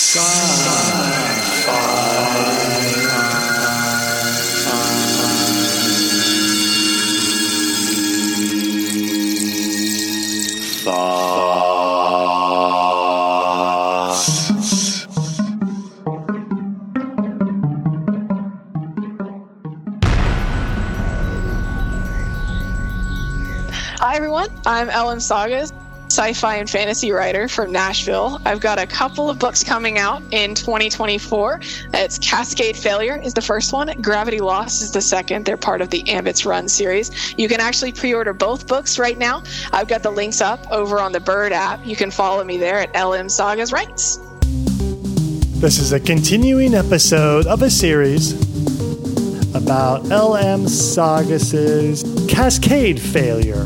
Hi everyone, I'm LM Sagas, sci-fi and fantasy writer from Nashville. I've got a couple of books coming out in 2024. It's Cascade Failure is the first one, Gravity Lost is the second. They're part of the Ambit's Run series. You can actually pre-order both books right now. I've got the links up over on the Bird app. You can follow me there at LM Sagas Writes. This is a continuing episode of a series about LM Sagas' Cascade Failure.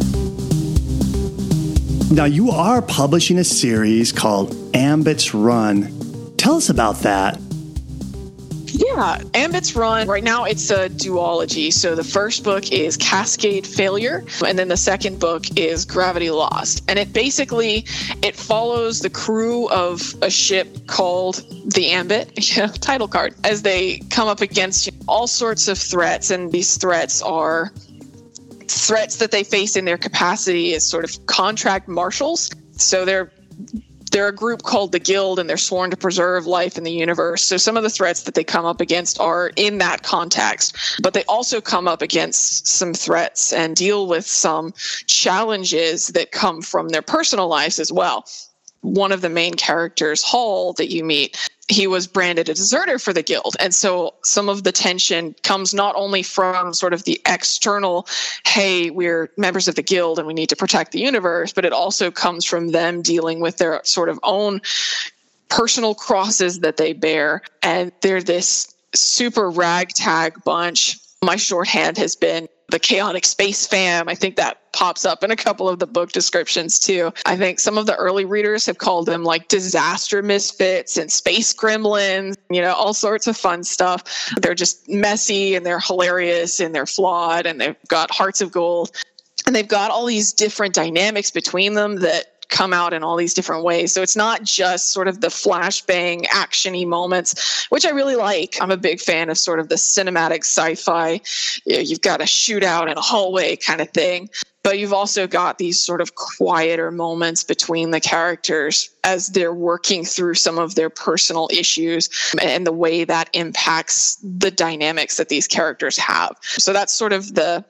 Now, you are publishing a series called Ambit's Run. Tell us about that. Yeah, Ambit's Run, right now it's a duology. So the first book is Cascade Failure, and then the second book is Gravity Lost. And it follows the crew of a ship called the Ambit, title card, as they come up against all sorts of threats. And these threats are threats that they face in their capacity as sort of contract marshals. So they're a group called the Guild, and they're sworn to preserve life in the universe. So some of the threats that they come up against are in that context, but they also come up against some threats and deal with some challenges that come from their personal lives as well. One of the main characters, Hall, that you meet, he was branded a deserter for the Guild. And so some of the tension comes not only from sort of the external, hey, we're members of the Guild and we need to protect the universe, but it also comes from them dealing with their sort of own personal crosses that they bear. And they're this super ragtag bunch. My shorthand has been the Chaotic Space Fam. I think that pops up in a couple of the book descriptions too. I think some of the early readers have called them like disaster misfits and space gremlins, all sorts of fun stuff. They're just messy and they're hilarious and they're flawed and they've got hearts of gold. And they've got all these different dynamics between them that come out in all these different ways. So it's not just sort of the flashbang action-y moments, which I really like. I'm a big fan of sort of the cinematic sci-fi. You've got a shootout in a hallway kind of thing, but you've also got these sort of quieter moments between the characters as they're working through some of their personal issues and the way that impacts the dynamics that these characters have. So that's sort of the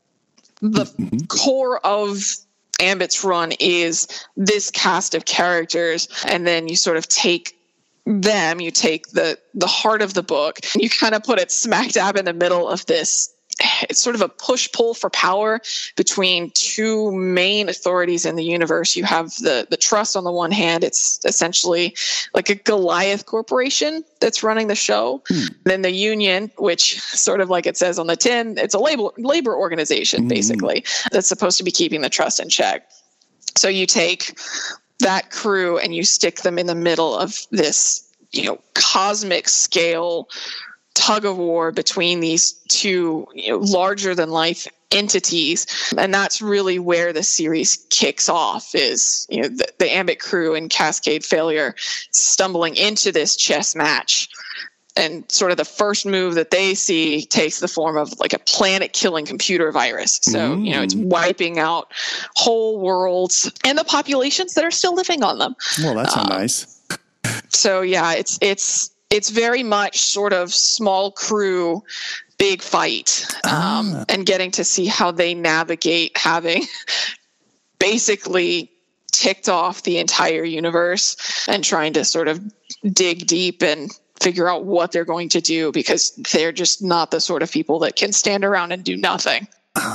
core of Ambit's Run is this cast of characters, and then you sort of take them, you take the heart of the book, and you kind of put it smack dab in the middle of this. It's sort of a push-pull for power between two main authorities in the universe. You have the Trust on the one hand. It's essentially like a Goliath corporation that's running the show. Then the Union, which sort of like it says on the tin, it's a labor organization, basically, that's supposed to be keeping the Trust in check. So you take that crew and you stick them in the middle of this, cosmic scale tug of war between these two larger than life entities. And that's really where the series kicks off is, the Ambit crew and Cascade Failure stumbling into this chess match. And sort of the first move that they see takes the form of like a planet-killing computer virus. So, it's wiping out whole worlds and the populations that are still living on them. Well, that's nice. So, yeah, it's very much sort of small crew, big fight, and getting to see how they navigate having basically ticked off the entire universe and trying to sort of dig deep and figure out what they're going to do because they're just not the sort of people that can stand around and do nothing.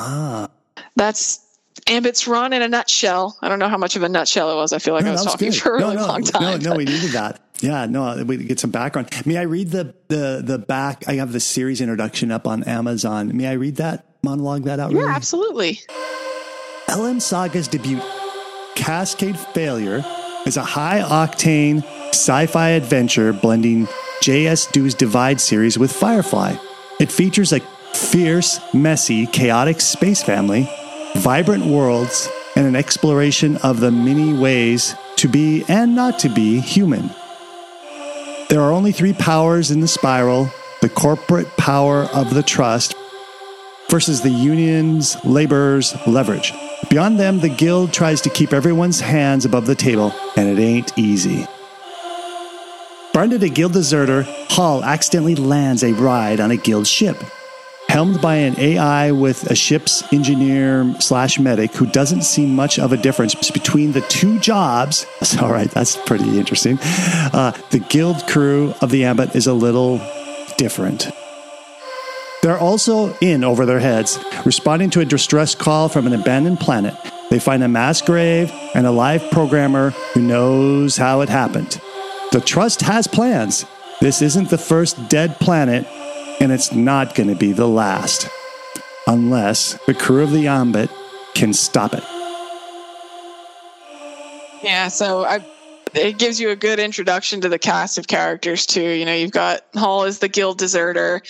That's Ambit's Run in a nutshell. I don't know how much of a nutshell it was. I feel like I was talking for a really long time. No, we needed that. Yeah, no, we get some background. May I read the back? I have the series introduction up on Amazon. May I read that? Monologue that out? Yeah, really? Absolutely. LM Saga's debut, Cascade Failure, is a high-octane sci-fi adventure blending J.S. Du's Divide series with Firefly. It features a fierce, messy, chaotic space family, vibrant worlds, and an exploration of the many ways to be and not to be human. There are only 3 powers in the spiral: the corporate power of the trust versus the union's laborers' leverage. Beyond them, the guild tries to keep everyone's hands above the table, and it ain't easy. Branded a guild deserter, Hall accidentally lands a ride on a guild ship. Helmed by an AI with a ship's engineer/medic who doesn't see much of a difference between the 2 jobs. All right, that's pretty interesting. The guild crew of the Ambit is a little different. They're also in over their heads, responding to a distress call from an abandoned planet. They find a mass grave and a live programmer who knows how it happened. The Trust has plans. This isn't the first dead planet, and it's not going to be the last. Unless the crew of the Ambit can stop it. Yeah, so it gives you a good introduction to the cast of characters, too. You know, you've got Hall as the guild deserter.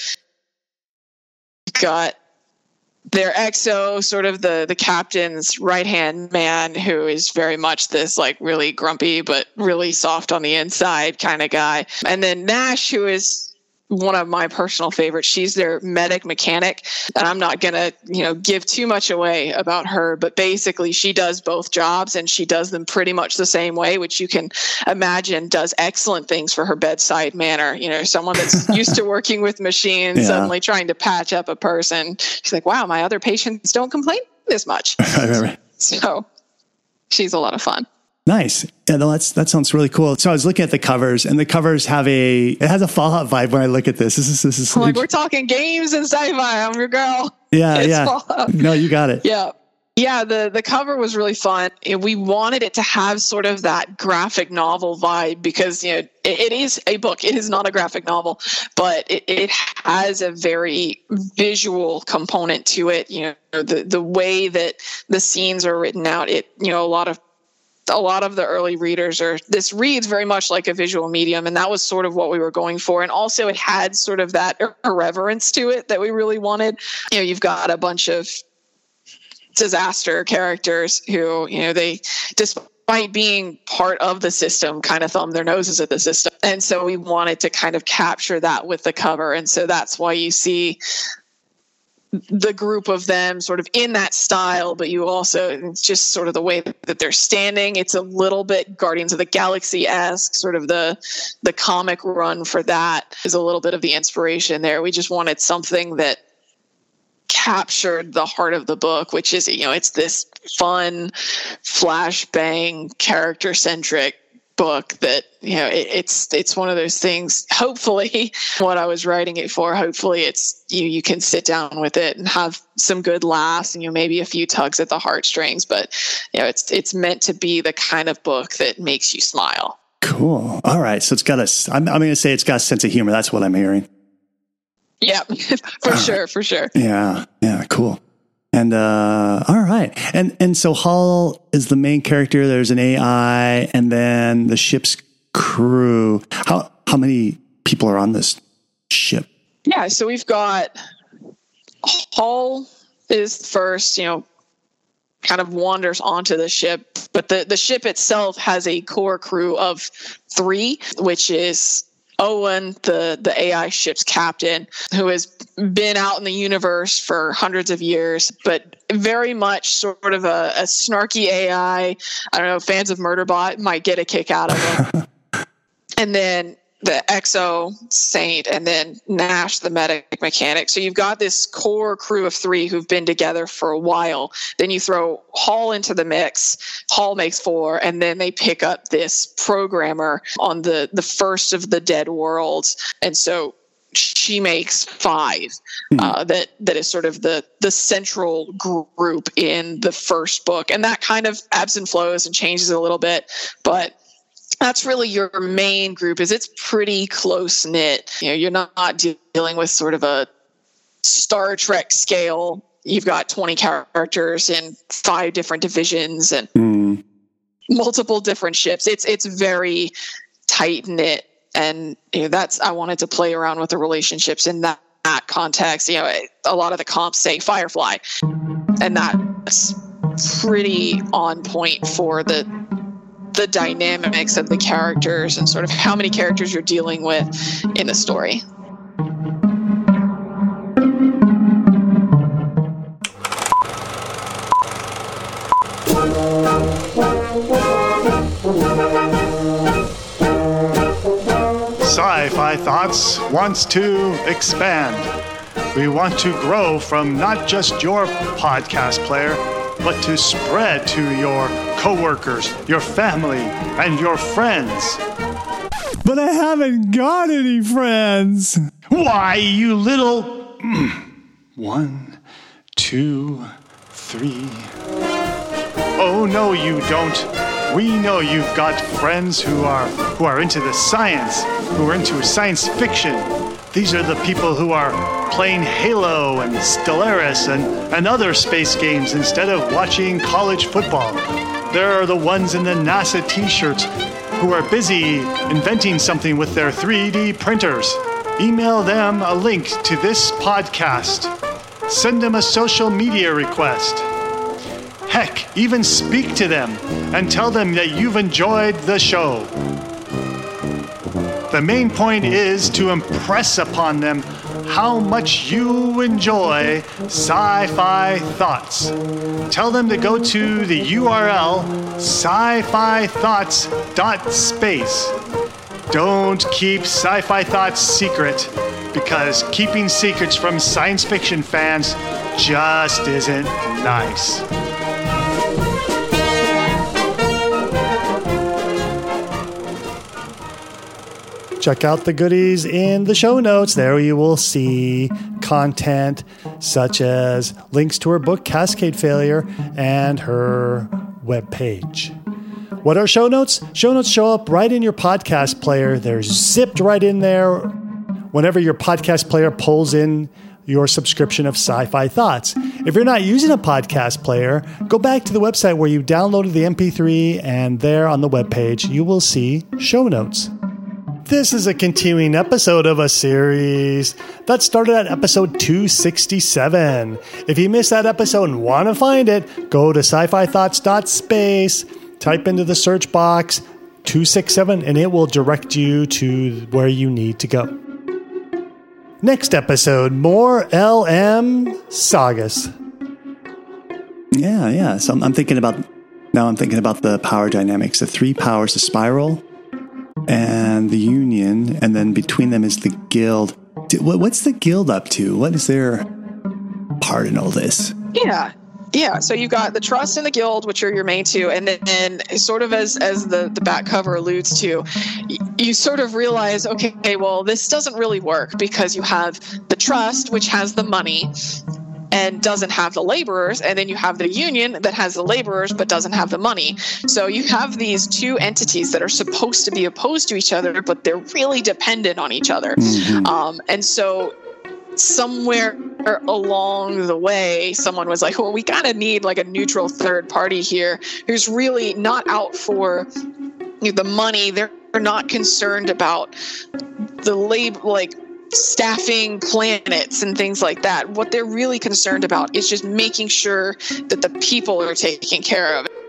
You've got their XO, sort of the captain's right-hand man, who is very much this, like, really grumpy but really soft on the inside kind of guy. And then Nash, who is one of my personal favorites. She's their medic mechanic, and I'm not going to, give too much away about her, but basically she does both jobs, and she does them pretty much the same way, which you can imagine does excellent things for her bedside manner. Someone that's used to working with machines, suddenly trying to patch up a person. She's like, wow, my other patients don't complain this much. So she's a lot of fun. Nice. Yeah, no, that sounds really cool. So I was looking at the covers, and the covers it has a Fallout vibe when I look at this. This is like, we're talking games and sci-fi. I'm your girl. Yeah. Fallout. No, you got it. Yeah. Yeah, the cover was really fun. We wanted it to have sort of that graphic novel vibe because, it is a book. It is not a graphic novel, but it has a very visual component to it. The way that the scenes are written out, a lot of the early readers this reads very much like a visual medium, and that was sort of what we were going for. And also it had sort of that irreverence to it that we really wanted. You've got a bunch of disaster characters who, they, despite being part of the system, kind of thumb their noses at the system. And so we wanted to kind of capture that with the cover. And so that's why you see the group of them sort of in that style, but you also just sort of the way that they're standing. It's a little bit Guardians of the Galaxy-esque, sort of the comic run for that is a little bit of the inspiration there. We just wanted something that captured the heart of the book, which is, it's this fun, flashbang, character-centric book that, it's one of those things. Hopefully what I was writing it for, hopefully it's you can sit down with it and have some good laughs and maybe a few tugs at the heartstrings, but it's meant to be the kind of book that makes you smile. Cool. All right. So it's got I'm going to say it's got a sense of humor. That's what I'm hearing. Yeah, for sure. Yeah. Cool. And all right. And so Hall is the main character. There's an AI, and then the ship's crew. How many people are on this ship? Yeah, so we've got Hall is first, kind of wanders onto the ship, but the ship itself has a core crew of 3, which is Owen, the AI ship's captain, who has been out in the universe for hundreds of years, but very much sort of a snarky AI. I don't know, fans of Murderbot might get a kick out of him. And then the XO Saint, and then Nash, the medic mechanic. So you've got this core crew of 3 who've been together for a while. Then you throw Hall into the mix. Hall makes 4, and then they pick up this programmer on the first of the dead worlds. And so she makes 5. That is sort of the central group in the first book. And that kind of ebbs and flows and changes a little bit, but that's really your main group. It's pretty close knit. You're not dealing with sort of a Star Trek scale. You've got 20 characters in 5 different divisions and multiple different ships. It's very tight knit, and I wanted to play around with the relationships in that context. A lot of the comps say Firefly, and that's pretty on point for the the dynamics of the characters and sort of how many characters you're dealing with in a story. Sci-Fi Thoughts wants to expand. We want to grow from not just your podcast player, but to spread to your coworkers, your family, and your friends. But I haven't got any friends. Why, you little... 1, 2, 3... Oh, no, you don't. We know you've got friends who are into the science, who are into science fiction. These are the people who are playing Halo and Stellaris and other space games instead of watching college football. There are the ones in the NASA t-shirts who are busy inventing something with their 3D printers. Email them a link to this podcast. Send them a social media request. Heck, even speak to them and tell them that you've enjoyed the show. The main point is to impress upon them how much you enjoy Sci-Fi Thoughts. Tell them to go to the URL sci-fi-thoughts.space. Don't keep Sci-Fi Thoughts secret, because keeping secrets from science fiction fans just isn't nice. Check out the goodies in the show notes. There you will see content such as links to her book, Cascade Failure, and her webpage. What are show notes? Show notes show up right in your podcast player. They're zipped right in there whenever your podcast player pulls in your subscription of Sci-Fi Thoughts. If you're not using a podcast player, go back to the website where you downloaded the MP3, and there on the webpage, you will see show notes. This is a continuing episode of a series that started at episode 267. If you missed that episode and want to find it, go to sci-fi-thoughts.space, type into the search box 267, and it will direct you to where you need to go. Next episode, more LM Sagas. Yeah. So I'm thinking about the power dynamics. The 3 powers, the spiral and the union, and then between them is the guild. What's the guild up to? What is their part in all this? Yeah, so you've got the trust and the guild, which are your main two, and then sort of as the back cover alludes to, you sort of realize, okay, well, this doesn't really work because you have the trust, which has the money and doesn't have the laborers, and then you have the union that has the laborers but doesn't have the money. So you have these two entities that are supposed to be opposed to each other, but they're really dependent on each other. Mm-hmm. And so somewhere along the way, someone was like, well, we kind of need like a neutral third party here who's really not out for the money. They're not concerned about the labor, like staffing planets and things like that. What they're really concerned about is just making sure that the people are taken care of.